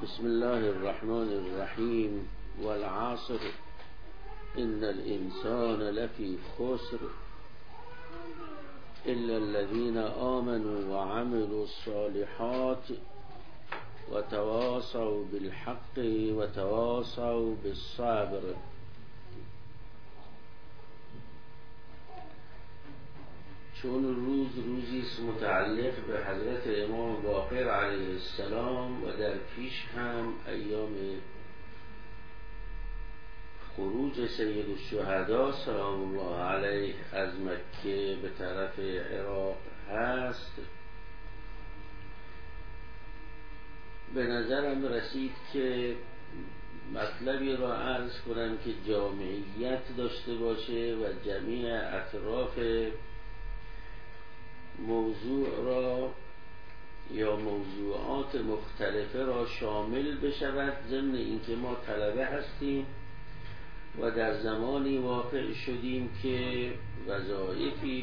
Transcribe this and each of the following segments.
بسم الله الرحمن الرحیم والعصر ان الانسان لفی خسر الا الذين آمنوا وعملوا الصالحات وتواصوا بالحق وتواصوا بالصبر. چون روزی است متعلق به حضرت امام باقر علیه السلام و در پیش هم ایام خروج سید الشهدا سلام الله علیه از مکه به طرف عراق هست، به نظرم رسید که مطلبی را عرض کنم که جامعیت داشته باشه و جمیع اطراف موضوع را یا موضوعات مختلفه را شامل بشود، ضمن اینکه ما طلبه هستیم و در زمانی واقع شدیم که وظایفی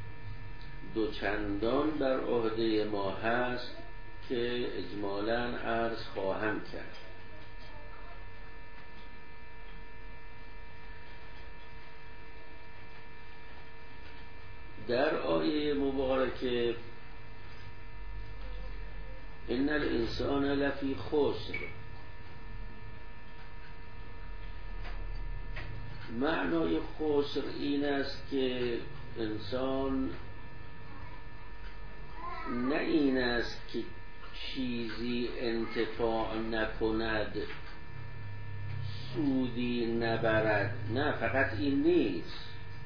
دوچندان بر عهده ما هست که اجمالاً عرض خواهم کرد. در آیه مبارکه ان الانسان لفی خسر، معنای خسر این است که انسان نه این است که چیزی انتفاع نکند، سودی نبرد، نه، فقط این نیست،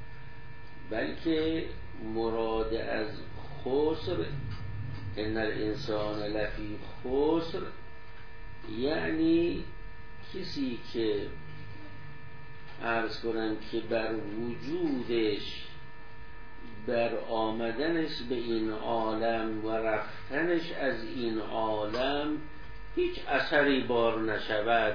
بلکه مراد از خسر ان الانسان لفی خسر یعنی کسی که عرض کنم که بر وجودش، بر آمدنش به این عالم و رفتنش از این عالم هیچ اثری بار نشود.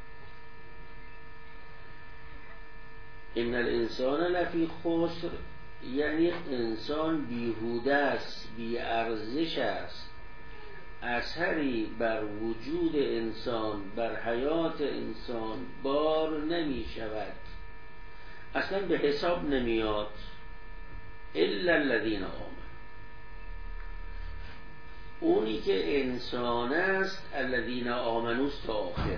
ان الانسان لفی خسر یعنی انسان بیهوده است، بی ارزش است، اثری بر وجود انسان، بر حیات انسان بار نمی شود، اصلا به حساب نمیاد. الا الذین آمنوا، اونی که انسان است الذین آمنوا است تا آخر،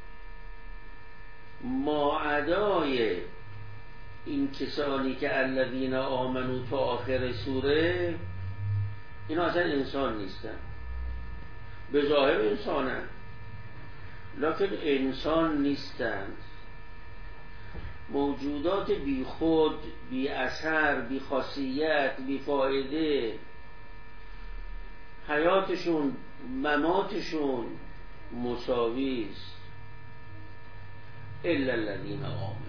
ماعدای این کسانی که الذین آمنوا تا آخر سوره، اینا اصلا انسان نیستن، به ظاهر انسانن لکن انسان نیستند، موجودات بی خود، بی اثر، بی خاصیت، بی فایده، حیاتشون مماتشون مساوی است. الا الذین آمنوا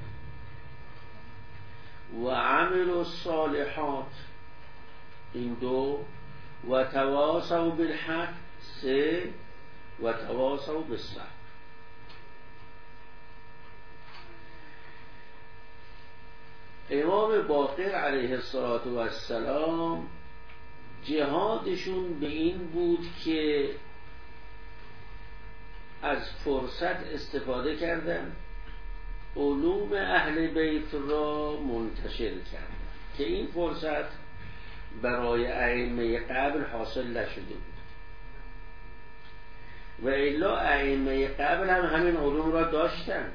و عملوا الصالحات، این دو، و تواصوا بالحق، سه، و تواصوا بالصبر. امام باقر علیه السلام جهادشون به این بود که از فرصت استفاده کردن، علوم اهل بیت را منتشر کردن که این فرصت برای ائمه قبل حاصل نشده بود و الا ائمه قبل هم همین علوم را داشتن.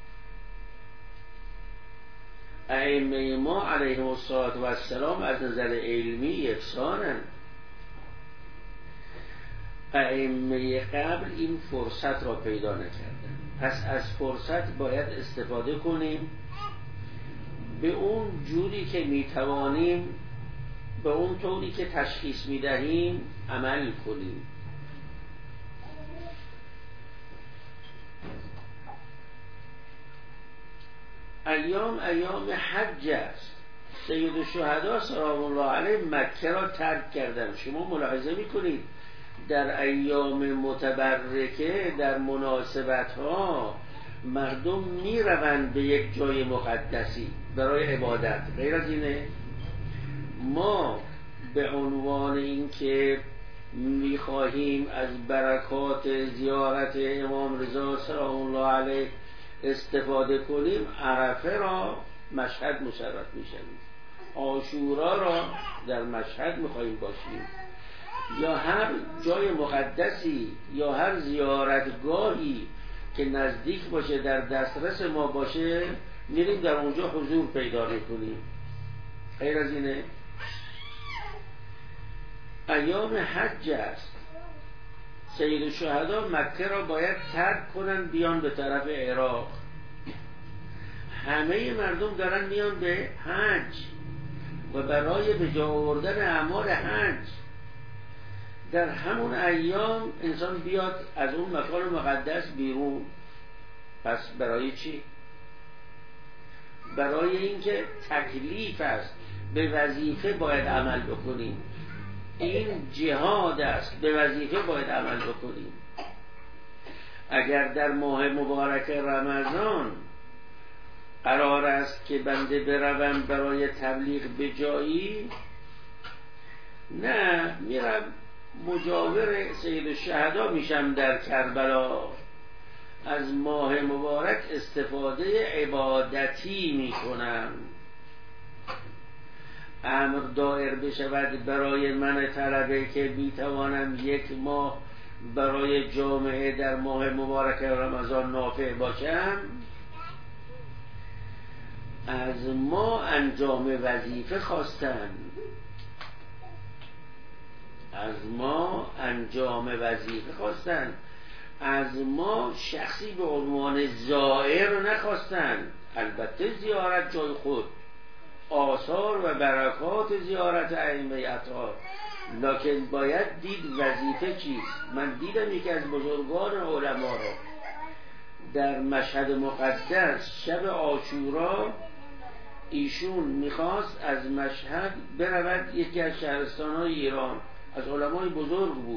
ائمه ما علیهم السلام از نظر علمی یکسانن، ائمه قبل این فرصت را پیدا نکردن، پس از فرصت باید استفاده کنیم، به اون جوری که میتوانیم، به اون طوری که تشخیص میدهیم عمل کنیم. ایام حج است. سید الشهدا سلام الله علیه مکه را ترک کردن. شما ملاحظه میکنید در ایام متبرکه، در مناسبت ها مردم میروند به یک جای مقدسی برای عبادت، غیر از اینه. ما به عنوان این که میخواهیم از برکات زیارت امام رضا سلام الله علیه استفاده کنیم، عرفه را مشهد مشرف میشویم، عاشورا را در مشهد میخواهیم باشیم، یا هر جای مقدسی یا هر زیارتگاهی که نزدیک باشه در دسترس ما باشه میریم در اونجا حضور پیدا میکنیم. غیر از اینه ایام حج است. سید الشهدا مکه را باید ترک کنن بیان به طرف عراق. همه مردم دارن میان به حج و برای به جا آوردن اعمال حج در همون ایام انسان بیاد از اون مکان مقدس بیرون. پس برای چی؟ برای اینکه تکلیف است، به وظیفه باید عمل بکنیم. این جهاد است، به وظیفه باید عمل بکنیم. اگر در ماه مبارک رمضان قرار است که بنده بروم برای تبلیغ به جایی، نه، میرم مجاور سید الشهدا میشم در کربلا، از ماه مبارک استفاده عبادتی میکنم. امر دایر بشود برای من طلبه که میتوانم یک ماه برای جامعه در ماه مبارک رمضان نافع باشم، از ما انجام وظیفه خواستن، از ما انجام وظیفه خواستن، از ما شخصی به عنوان زائر نخواستن. البته زیارت جای خود، آثار و برکات زیارت ائمه اطهار، لکن باید دید وظیفه چیست. من دیدم یکی از بزرگان علما را در مشهد مقدس شب عاشورا، ایشون میخواست از مشهد برود یکی از شهرستانهای ایران، از علمای بزرگ بود.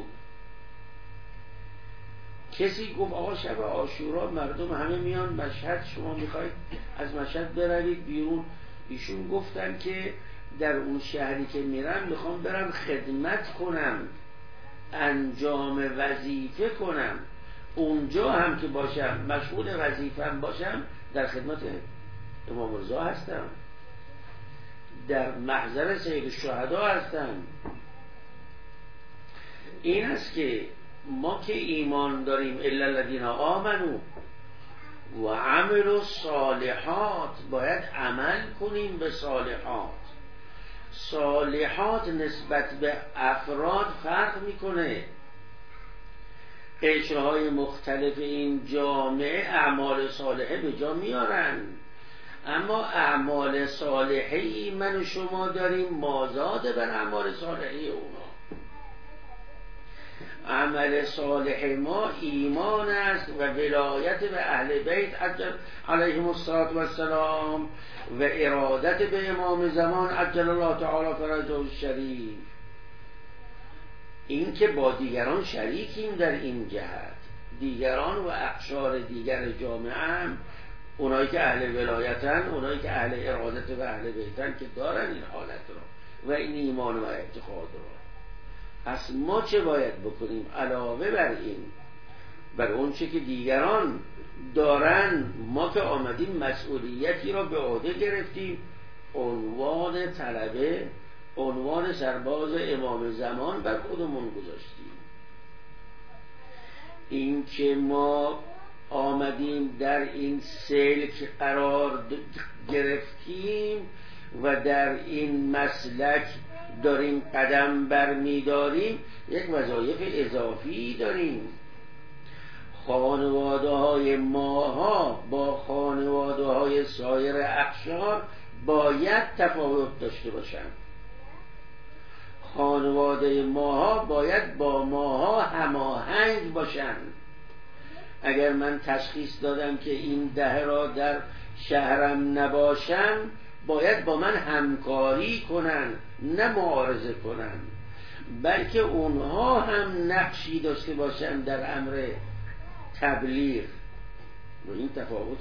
کسی گفت آقا شب عاشورا مردم همه میان مشهد، شما میخواید از مشهد بروید بیرون؟ ایشون گفتن که در اون شهری که میرم میخوام برم خدمت کنم، انجام وظیفه کنم. اونجا هم که باشم مشغول وظیفه‌ام باشم، در خدمت امام رضا هستم، در محضر سید الشهدا هستم. این است که ما که ایمان داریم الا الذین آمنوا و عملوا الصالحات، باید عمل کنیم به صالحات. صالحات نسبت به افراد فرق میکنه. قشرهای مختلف این جامعه اعمال صالحه به جا میارن، اما اعمال صالحه من و شما داریم مازاد بر اعمال صالحه اونا. عمل صالح ما ایمان است و ولایت به اهل بیت علیهم السلام و ارادت به امام زمان عجل الله تعالی فرجه الشریف. این که با دیگران شریکیم در این جهت، دیگران و اقشار دیگر جامعه هم، اونایی که اهل ولایتن، اونایی که اهل ارادت و اهل بیتن که دارن این حالت را و این ایمان و اعتقاد را. پس ما چه باید بکنیم علاوه بر این، بر اون چه که دیگران دارن؟ ما که آمدیم مسئولیتی را به عهده گرفتیم، عنوان طلبه، عنوان سرباز امام زمان بر خودمون گذاشتیم. این که ما آمدیم در این سلک قرار گرفتیم و در این مسلک داریم قدم برمیداریم، یک وظایف اضافی داریم. خانواده های ماها با خانواده های سایر اقشار باید تفاوت داشته باشند. خانواده ماها باید با ماها هماهنگ باشند. اگر من تشخیص دادم که این دهه را در شهرم نباشم، باید با من همکاری کنن، نه معارضه کنن، بلکه اونها هم نقشی داشته باشن در امر تبلیغ. و این تفاوت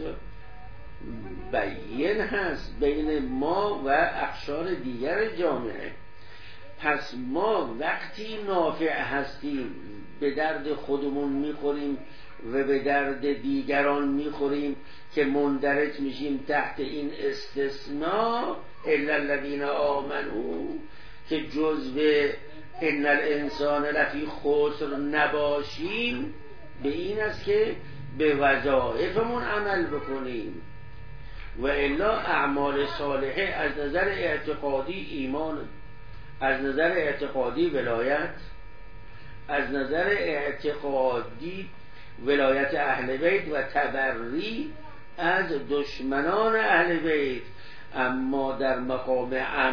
بین هست بین ما و اقشار دیگر جامعه. پس ما وقتی نافع هستیم به درد خودمون میخوریم و به درد دیگران میخوریم که مندرج میشیم تحت این استثناء الا الذین آمنوا که جزو ان الانسان لفی خسر نباشیم، به این است که به وظایفمون عمل بکنیم. و الا اعمال صالحه از نظر اعتقادی ایمان، از نظر اعتقادی ولایت، از نظر اعتقادی ولایت اهل بیت و تبری از دشمنان اهل بیت. اما در مقام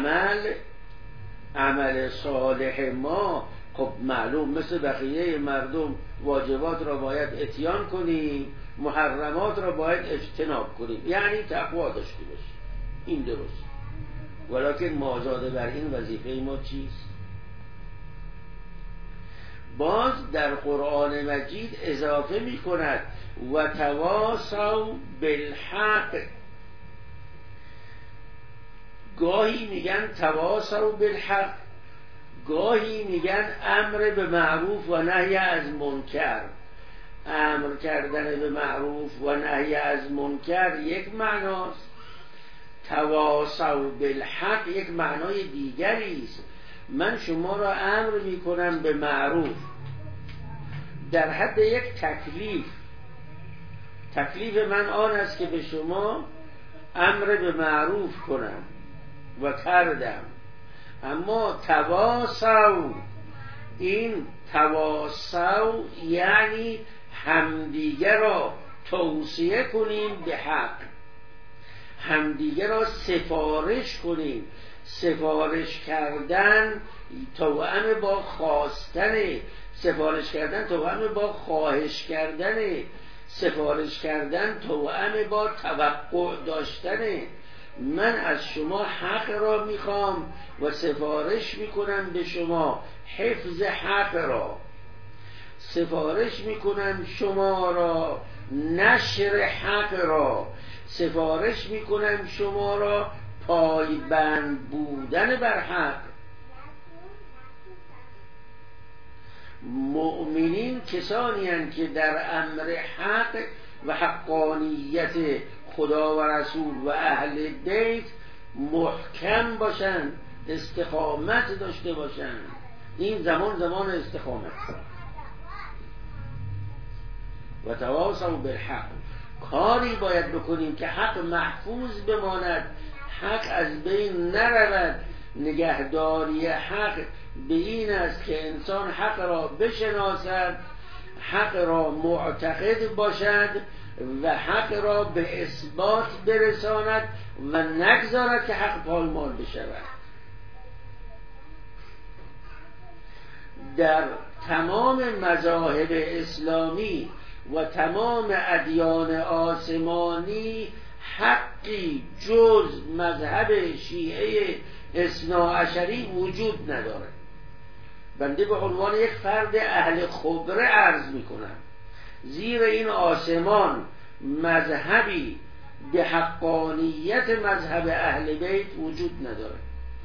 عمل صالح ما خب معلوم مثل بقیه مردم واجبات را باید اتیان کنیم، محرمات را باید اجتناب کنیم، یعنی تقوا داشته باشیم. این درست، ولکن مازاده بر این وظیفه ما چیست؟ باز در قرآن مجید اضافه می کند و تواصوا بالحق. گاهی میگن تواصوا بالحق، گاهی میگن امر به معروف و نهی از منکر. امر کردن به معروف و نهی از منکر یک معناست، تواصوا بالحق یک معنای دیگری است. من شما را امر میکنم به معروف در حد یک تکلیف. تکلیف من آن است که به شما امر به معروف کنم و کردم. اما تواصوا، این تواصوا یعنی همدیگر را توصیه کنیم به حق، همدیگر را سفارش کنیم. سفارش کردن توأم با خواستن، سفارش کردن توأم با خواهش کردن، سفارش کردن توأم با توقع داشتن. من از شما حق را میخوام و سفارش میکنم به شما حفظ حق را، سفارش میکنم شما را نشر حق را، سفارش میکنم شما را پایبند بودن بر حق. مؤمنین کسانی هستند که در امر حق و حقانیت خدا و رسول و اهل بیت محکم باشند، استقامت داشته باشند. این زمان استقامت. و تواصوا بالحق، کاری باید بکنیم که حق محفوظ بماند، حق از بین نرود. نگهداری حق به این است که انسان حق را بشناسد، حق را معتقد باشد و حق را به اثبات برساند و نگذارد که حق پایمال بشود. در تمام مذاهب اسلامی و تمام ادیان آسمانی حقی جز مذهب شیعه اثناعشری وجود نداره. بنده به عنوان یک فرد اهل خبره عرض میکنم، زیر این آسمان مذهبی به حقانیت مذهب اهل بیت وجود نداره.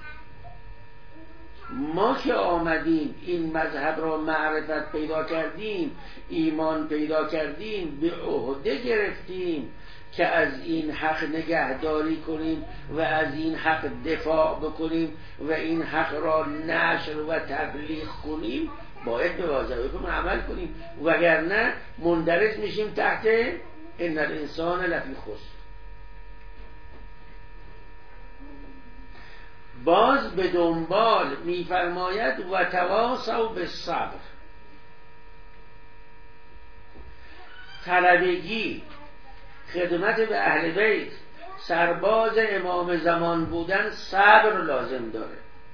ما که آمدیم این مذهب را معرفت پیدا کردیم، ایمان پیدا کردیم، به عهده گرفتیم که از این حق نگهداری کنیم و از این حق دفاع بکنیم و این حق را نشر و تبلیغ کنیم، باید به وظایفمون عمل کنیم، وگرنه مندرج میشیم تحت ان الانسان لفی خسر. باز به دنبال میفرماید و تواصوا بالصبر. طلبگی، خدمت به اهل بیت، سرباز امام زمان بودن صبر لازم داره.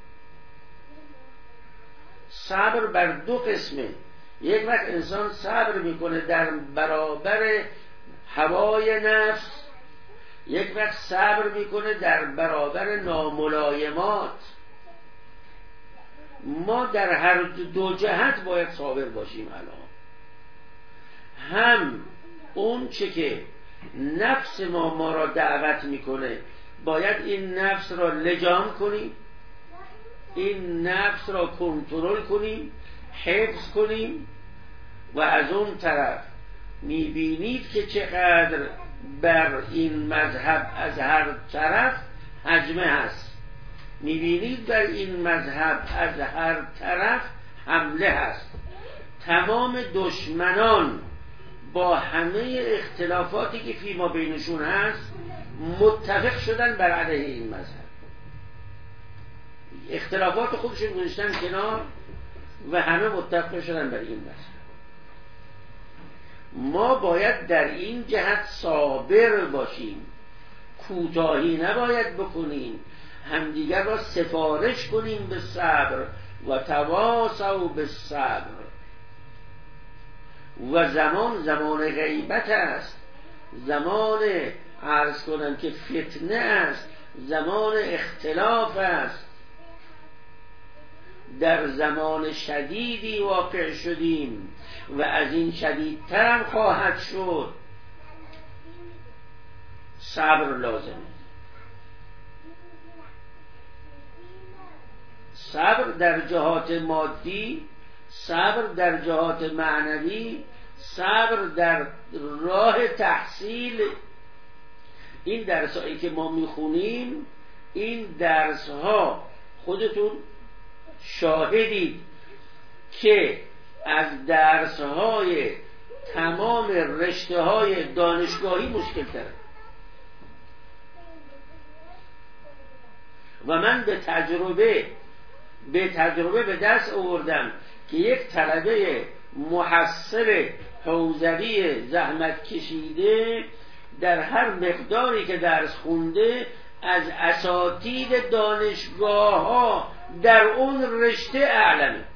صبر بر دو قسمه. یک وقت انسان صبر میکنه در برابر هوای نفس، یک وقت صبر میکنه در برابر ناملایمات. ما در هر دو جهت باید صابر باشیم. الان هم اون چه که نفس ما را دعوت میکنه باید این نفس را لجام کنیم، این نفس را کنترل کنیم، حفظ کنیم. و از اون طرف میبینید که چقدر بر این مذهب از هر طرف هجمه هست، میبینید بر این مذهب از هر طرف حمله هست. تمام دشمنان با همه اختلافاتی که فیما بینشون هست متفق شدن بر علیه این مذهب، اختلافات خودشون گذاشتن کنار و همه متفق شدن بر این مذهب. ما باید در این جهت صابر باشیم، کوتاهی نباید بکنیم، همدیگر را سفارش کنیم به صبر و تواصوا بالصبر. و زمان غیبت است، زمان عرض کنم که فتنه است، زمان اختلاف است. در زمان شدیدی واقع شدیم و از این شدیدتر هم خواهد شد. صبر لازمه، صبر در جهات مادی، صبر در جهات معنوی، صبر در راه تحصیل. این درس‌هایی که ما میخونیم، این درس‌ها خودتون شاهدید که از درس‌های تمام رشته‌های دانشگاهی مشکل تره. و من به تجربه به دست آوردم که یک طلبه محصل حوزوی زحمت کشیده در هر مقداری که درس خونده از اساتید دانشگاه ها در اون رشته اعلمه.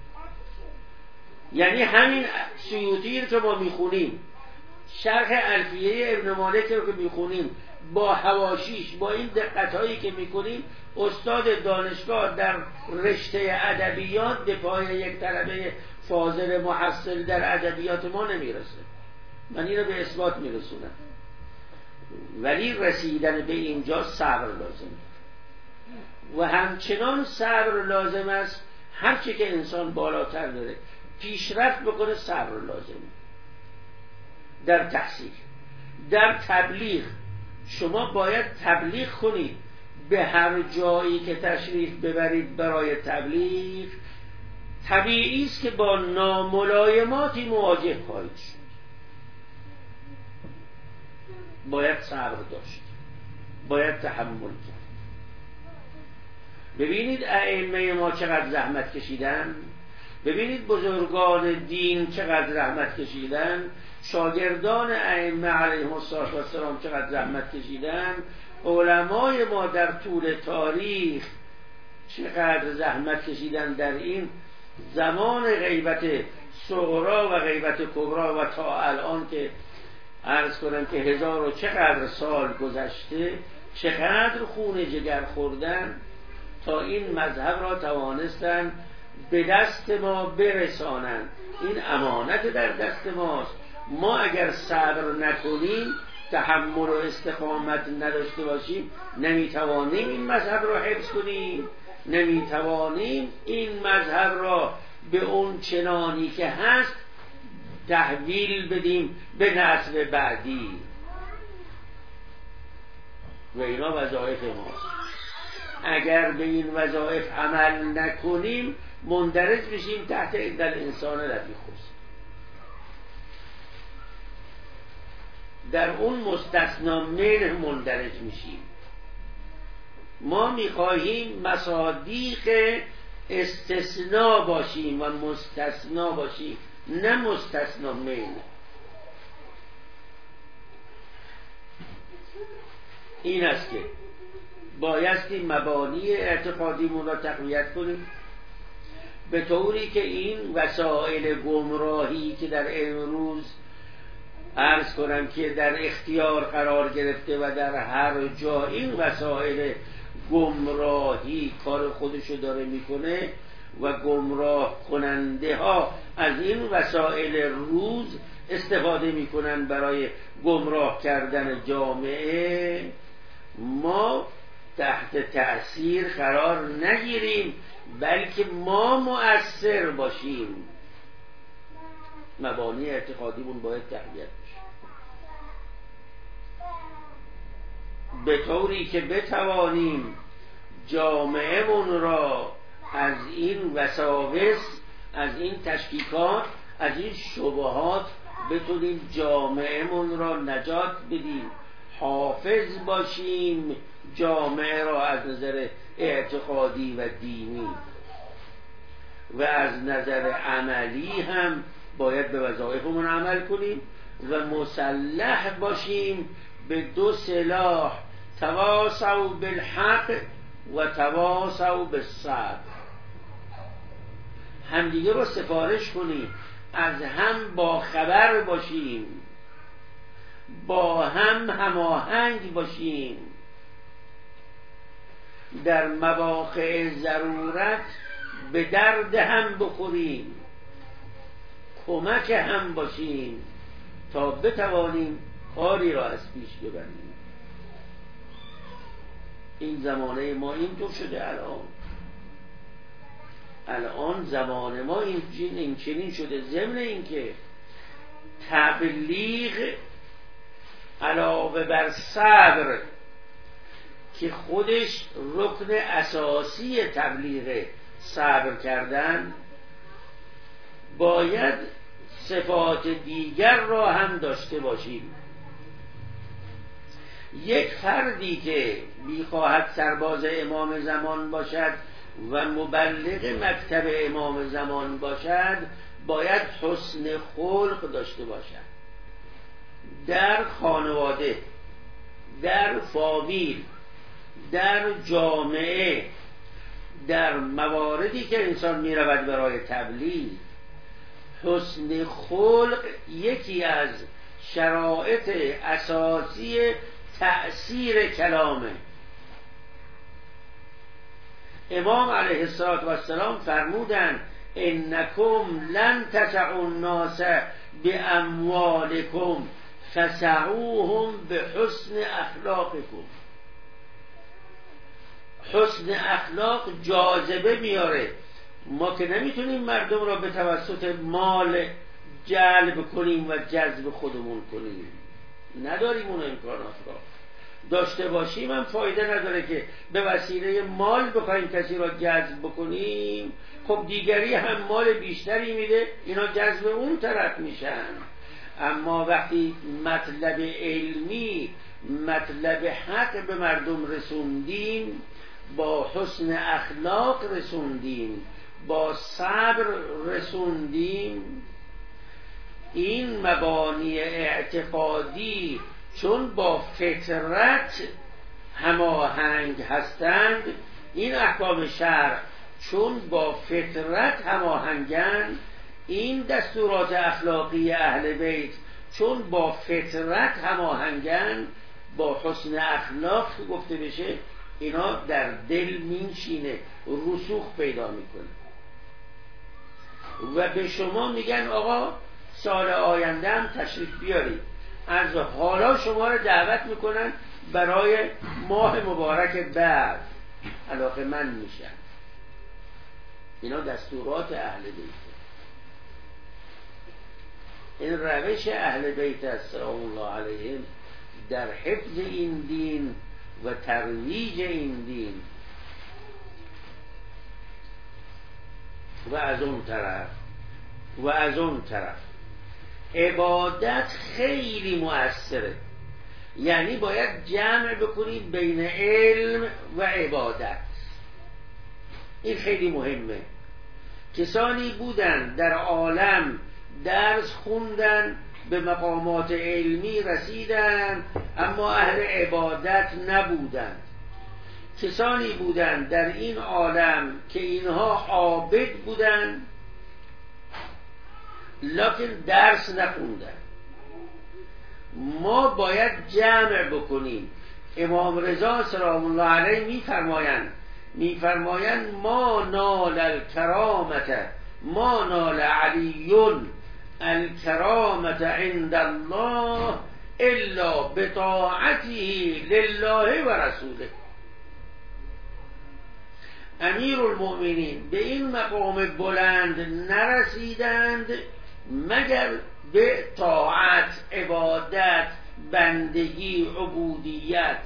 یعنی همین سیوطی رو که ما میخونیم، شرح الفیه ابن مالک رو که میخونیم، با حواشیش، با این دقتهایی که میکنیم، استاد دانشگاه در رشته ادبیات به پای یک طلبه فاضل محصل در ادبیات ما نمیرسه. من این رو به اثبات میرسونم. ولی رسیدن به اینجا صبر لازمه و همچنان صبر لازم است. هرچی که انسان بالاتر بره پیشرفت بکنه صبر لازمه. در تحصیل، در تبلیغ، شما باید تبلیغ کنید. به هر جایی که تشریف ببرید برای تبلیغ، طبیعی است که با ناملایماتی مواجه خواهید شد. باید صبر داشت، باید تحمل کرد. ببینید ائمه ما چقدر زحمت کشیدن، ببینید بزرگان دین چقدر زحمت کشیدن، شاگردان ائمه علیهم السلام چقدر زحمت کشیدن، علمای ما در طول تاریخ چقدر زحمت کشیدن در این زمان غیبت صغرا و غیبت کبرا و تا الان که عرض کنم که 1000 و چقدر سال گذشته، چقدر خون جگر خوردن تا این مذهب را توانستن به دست ما برسانند. این امانت در دست ماست. ما اگر صبر نکنیم، تحمل و استقامت نداشته باشیم، نمیتوانیم این مذهب را حفظ کنیم، نمیتوانیم این مذهب را به اون چنانی که هست تحویل بدیم به نسل بعدی. و اینا وظایف ماست. اگر به این وظایف عمل نکنیم مندرج بشیم تحت ان الانسان لفی خسر. در اون مستثنا منه مندرج میشیم. ما میخواهیم مصادیق استثناء باشیم و مستثنا باشیم، نه مستثنا منه. این است که بایستی مبانی اعتقادیمون را تقویت کنیم به طوری که این وسایل گمراهی که در امروز عرض کنم که در اختیار قرار گرفته و در هر جا این وسایل گمراهی کار خودشو داره میکنه و گمراه کننده ها از این وسایل روز استفاده میکنن برای گمراه کردن جامعه. ما تحت تأثیر قرار نگیریم، بلکه ما مؤثر باشیم. مبانی اعتقادیمون باید تقویت بشه به طوری که بتوانیم جامعهمون را از این وساوس، از این تشکیکات، از این شبهات بتونیم جامعهمون را نجات بدیم، حافظ باشیم جامعه را از نظر اعتقادی و دینی، و از نظر عملی هم باید به وظایفمون عمل کنیم و مسلح باشیم به دو سلاح، تواصوا بالحق و تواصوا بالصبر. همدیگه رو سفارش کنیم، از هم با خبر باشیم، با هم هماهنگ باشیم، در مواقع ضرورت به درد هم بخوریم، کمک هم باشیم تا بتوانیم کاری را از پیش ببریم. این زمانه ما اینطور شده. الان زمان ما این چنین شده. ضمن اینکه تبلیغ علاوه بر صبر که خودش رکن اساسی تبلیغ، صبر کردن، باید صفات دیگر را هم داشته باشیم. یک فردی که می‌خواهد سرباز امام زمان باشد و مبلغ مکتب امام زمان باشد، باید حسن خلق داشته باشد در خانواده، در فامیل، در جامعه، در مواردی که انسان می‌رود برای تبلیغ. حسن خلق یکی از شرایط اساسی تأثیر کلامه. امام علیه السلام فرمودند انکم لن تسعوا الناس باموالکم فسعوهم بحسن اخلاقکم. حسن اخلاق جاذبه میاره. ما که نمیتونیم مردم را به توسط مال جلب کنیم و جذب خودمون کنیم، نداریم اون امکانات را. داشته باشیم هم فایده نداره که به وسیله مال بخوایم کسی را جذب بکنیم. خب دیگری هم مال بیشتری میده، اینا جذب اون طرف میشن. اما وقتی مطلب علمی، مطلب حق به مردم رسوندیم، با حسن اخلاق رسوندیم، با صبر رسوندیم، این مبانی اعتقادی چون با فطرت هماهنگ هستند، این احکام شرع چون با فطرت هماهنگند، این دستورات اخلاقی اهل بیت چون با فطرت هماهنگند، با حسن اخلاق که گفته بشه اینا در دل میشینه، رسوخ پیدا میکنه و به شما میگن آقا سال آینده هم تشریف بیارید. از حالا شما رو دعوت میکنن برای ماه مبارک بعد، علاقه‌مند میشن. اینا دستورات اهل بیت، این روش اهل بیت است سلام الله علیهم در حفظ این دین و ترویج این دین. و از اون طرف عبادت خیلی مؤثره. یعنی باید جمع بکنید بین علم و عبادت. این خیلی مهمه. کسانی بودن در عالم درس خوندن، به مقامات علمی رسیدن، اما اهل عبادت نبودند. کسانی بودند در این عالم که اینها عابد بودند لکن درس نخوندن. ما باید جمع بکنیم. امام رضا سلام الله علیه میفرمایند ما نال الکرامت، ما نال علی الکرامت عند الله الا بطاعته لله و رسوله. امیرالمؤمنین به این مقام بلند نرسیدند مگر به طاعت، عبادت، بندگی، عبودیت.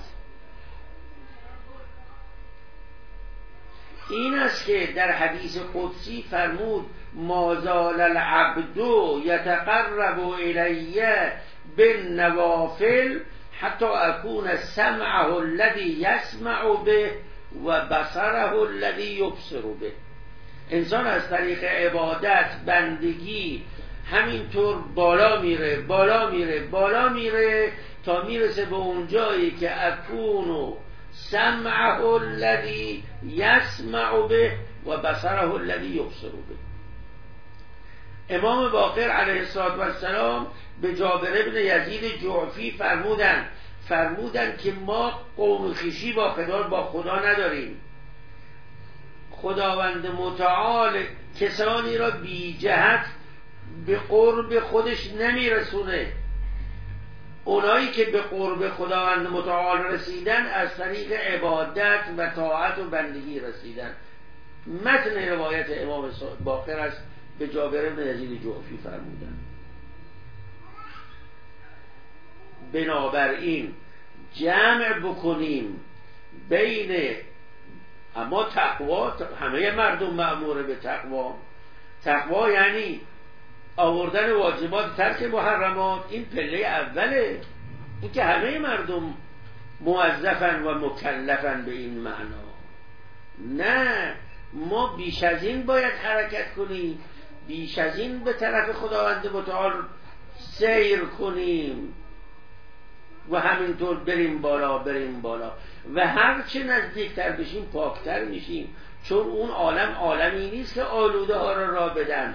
این است که در حدیث قدسی فرمود ما زال العبد یتقرب الی بالنوافل حتی اکون سمعه الذی یسمع به و بصره الذی یبصر به. انسان از طریق عبادت، بندگی همینطور بالا میره تا میرسه به اون جایی که اکون سمعه الذی یسمع به و بصره الذی یبصر به. امام باقر علیه السلام به جابر بن یزید جعفی فرمودن که ما قوم خویشی با خدا نداریم. خداوند متعال کسانی را بی جهت به قرب خودش نمیرسونه. اونایی که به قرب خداوند متعال رسیدن از طریق عبادت و طاعت و بندگی رسیدن. متن روایت امام باقر است، به جابر بن یزید جعفی فرمودن. بنابراین جمع بکنیم بین، اما تقوا، همه مردم مأمور به تقوا یعنی آوردن واجبات، ترک محرمات. این پله اوله، این که همه مردم موظفن و مکلفن به این معنا. نه، ما بیش از این باید حرکت کنیم، بیش از این به طرف خداوند متعال سیر کنیم و همینطور بریم بالا و هرچه نزدیکتر بشیم پاکتر میشیم، چون اون عالمی نیست که آلوده ها را بدن.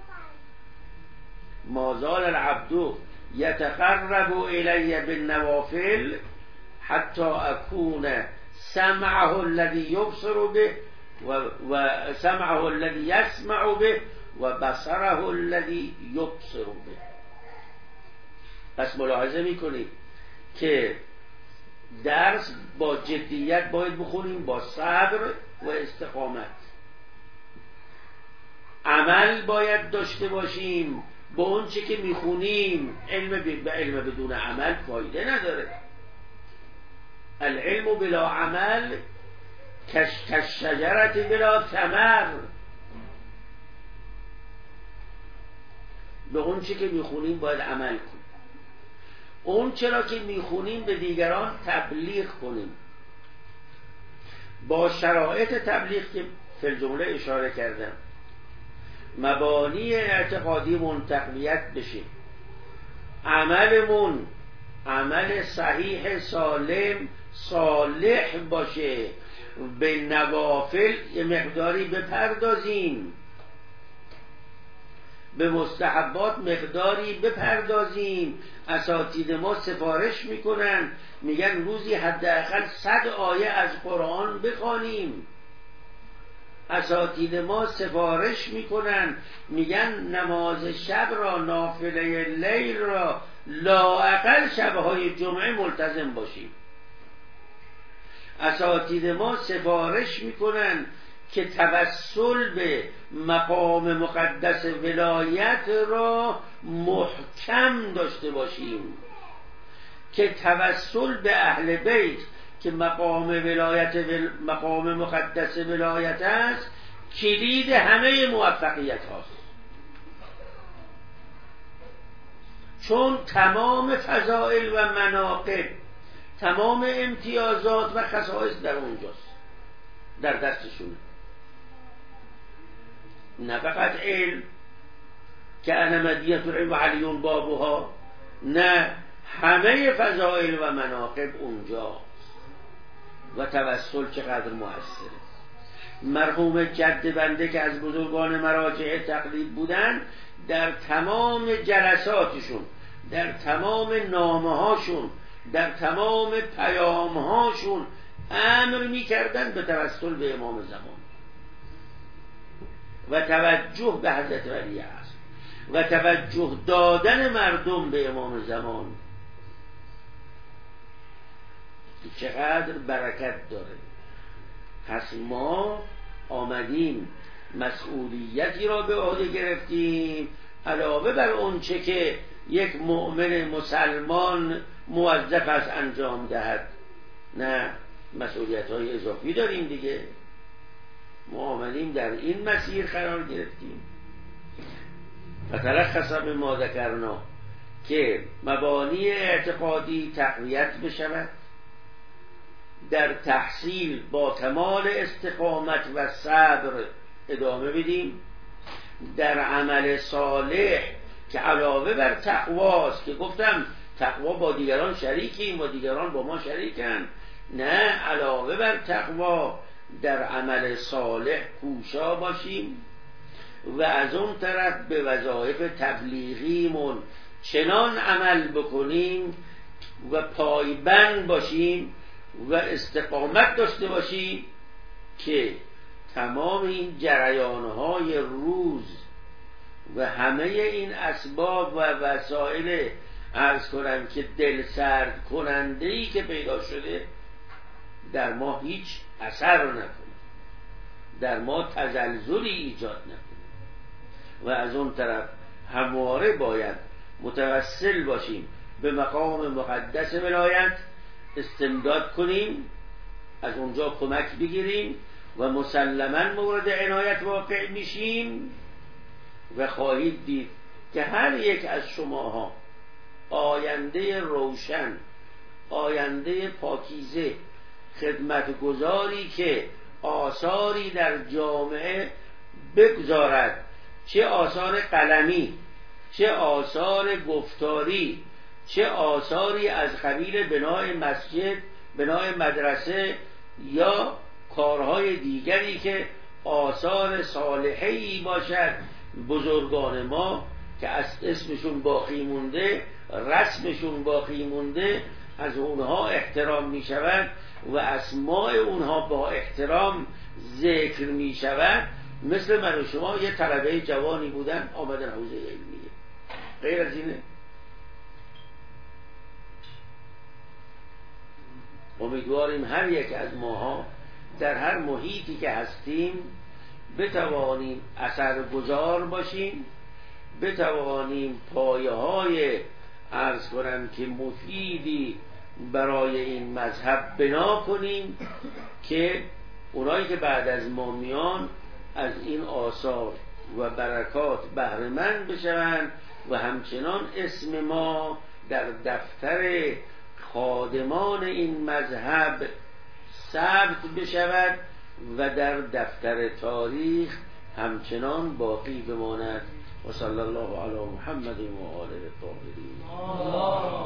ما زال العبد یتقرب الی بالنوافل حتی اکون سمعه الذی یبصر به و سمعه الذی یسمع به و بصره الذی یبصر به. پس ملاحظه میکنید که درس با جدیت باید بخونیم، با صبر و استقامت. عمل باید داشته باشیم با اون چی که میخونیم. علم بدون عمل فایده نداره. العلم بلا عمل کالشجرة بلا ثمر. به اون چی که میخونیم باید عمل کنیم. اون چرا که میخونیم به دیگران تبلیغ کنیم با شرایط تبلیغ که فی الجمله اشاره کردم. مبانی اعتقادیمون تقویت بشه، عملمون عمل صحیح سالم صالح باشه، به نوافل یه مقداری بپردازیم، به مستحبات مقداری بپردازیم. اساتید ما سفارش میکنن، میگن روزی حداقل 100 آیه از قرآن بخوانیم. اساتید ما سفارش میکنن، میگن نماز شب را، نافله لیل را لااقل شبهای جمعه ملتزم باشیم. اساتید ما سفارش میکنن که توسل به مقام مقدس ولایت را محکم داشته باشیم، که توسل به اهل بیت که مقام مقدس ولایت است کلید همه موفقیت هاست. چون تمام فضائل و مناقب، تمام امتیازات و خصائص در اونجاست، در دستشونه. نه فقط علم که انا مدیت العلم و علیون بابوها، نه، همه فضائل و مناقب اونجاست. و توسل چقدر موثره. مرحوم جد بنده که از بزرگان مراجع تقلید بودن، در تمام جلساتشون، در تمام نامه هاشون، در تمام پیام هاشون امر میکردن به توسل به امام زمان و توجه به حضرت ولی عصر و توجه دادن مردم به امام زمان. چقدر برکت داره. پس ما آمدیم مسئولیتی را به عهده گرفتیم علاوه بر اون چه که یک مؤمن مسلمان موظف است انجام دهد. نه، مسئولیت های اضافی داریم دیگه. ما آمدیم در این مسیر قرار گرفتیم. و تلخص به ما ذکرنا که مبانی اعتقادی تقویت بشود، در تحصیل با کمال استقامت و صبر ادامه بدیم، در عمل صالح که علاوه بر تقواست که گفتم تقوا با دیگران شریکیم و دیگران با ما شریکن، نه، علاوه بر تقوا در عمل صالح کوشا باشیم و از اون طرف به وظایف تبلیغیمون چنان عمل بکنیم و پایبند باشیم و استقامت داشته باشیم که تمام این جریانهای روز و همه این اسباب و وسایل عرض کنم که دل سرد کننده‌ای که پیدا شده در ما هیچ اثر نکنه، در ما تزلزلی ایجاد نکنه و از اون طرف همواره باید متوسل باشیم به مقام مقدس ولایت، استمداد کنیم، از اونجا کمک بگیریم و مسلماً مورد عنایت واقع میشیم و خواهید دید که هر یک از شماها آینده روشن، آینده پاکیزه، خدمتگزاری که آثاری در جامعه بگذارد، چه آثار قلمی، چه آثار گفتاری، چه آثاری از قبیل بنای مسجد، بنای مدرسه یا کارهای دیگری که آثار صالحی باشد. بزرگان ما که اسمشون باقی مونده، رسمشون باقی مونده، از اونها احترام می شود و اسماء اونها با احترام ذکر می شود. مثل من و شما یه طلبه جوانی بودن آمدن حوزه علمیه، غیر از اینه. امیدواریم هر یک از ماها در هر محیطی که هستیم بتوانیم اثرگذار باشیم، بتوانیم پایه های عرض کنم که مفیدی برای این مذهب بنا کنیم که اونایی که بعد از ما میان از این آثار و برکات بهره مند بشوند و همچنان اسم ما در دفتر خادمان این مذهب ثبت بشود و در دفتر تاریخ همچنان باقی بماند. و صلی الله علی محمد و آله الطاهرین.